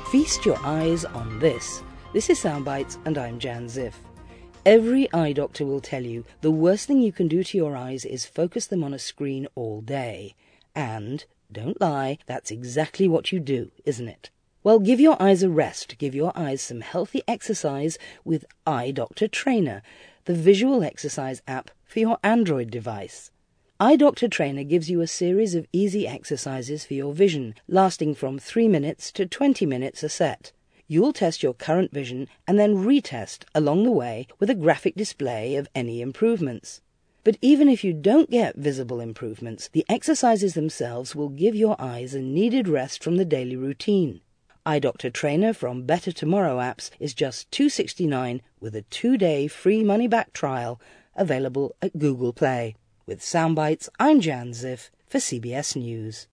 Feast your eyes on this. This is Soundbites, and I'm Jan Ziff. Every eye doctor will tell you the worst thing you can do to your eyes is focus them on a screen all day. And, don't lie, that's exactly what you do, isn't it? Well, give your eyes a rest. Give your eyes some healthy exercise with Eye Doctor Trainer, the visual exercise app for your Android device. Eye Doctor Trainer gives you a series of easy exercises for your vision, lasting from 3 minutes to 20 minutes a set. You'll test your current vision and then retest along the way with a graphic display of any improvements. But even if you don't get visible improvements, the exercises themselves will give your eyes a needed rest from the daily routine. Eye Doctor Trainer from Better Tomorrow apps is just $2.69 with a 2-day free money-back trial available at Google Play. With Soundbites, I'm Jan Ziff for CBS News.